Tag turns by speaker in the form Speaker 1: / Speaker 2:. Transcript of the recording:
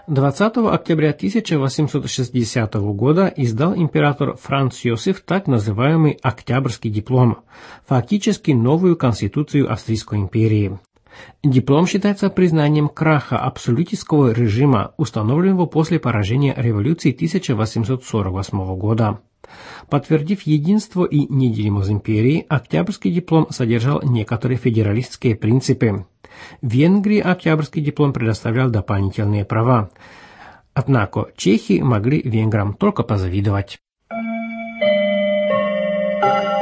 Speaker 1: 20 октября 1860 года издал император Франц Йосиф так называемый Октябрьский диплом, фактически новую конституцию Австрийской империи. Диплом считается признанием краха абсолютистского режима, установленного после поражения революции 1848 года. Подтвердив единство и неделимость империи, Октябрьский диплом содержал некоторые федералистские принципы. В Венгрии Октябрьский диплом предоставлял дополнительные права. Однако чехи могли венграм только позавидовать.